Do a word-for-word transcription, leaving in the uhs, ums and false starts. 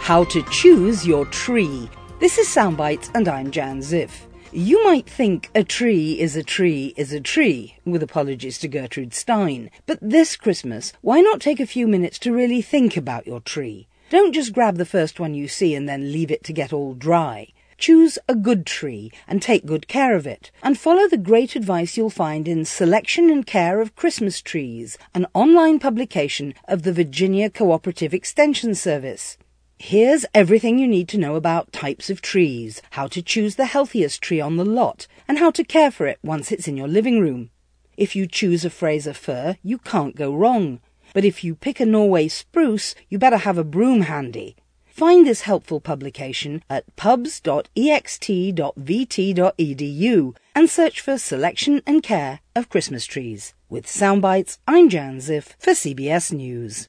How to choose your tree. This is Soundbites and I'm Jan Ziff. You might think a tree is a tree is a tree, with apologies to Gertrude Stein. But this Christmas, why not take a few minutes to really think about your tree? Don't just grab the first one you see and then leave it to get all dry. Choose a good tree and take good care of it. And follow the great advice you'll find in Selection and Care of Christmas Trees, an online publication of the Virginia Cooperative Extension Service. Here's everything you need to know about types of trees, how to choose the healthiest tree on the lot, and how to care for it once it's in your living room. If you choose a Fraser fir, you can't go wrong. But if you pick a Norway spruce, you better have a broom handy. Find this helpful publication at pubs dot e x t dot v t dot e d u and search for Selection and Care of Christmas Trees. With Soundbites, I'm Jan Ziff for C B S News.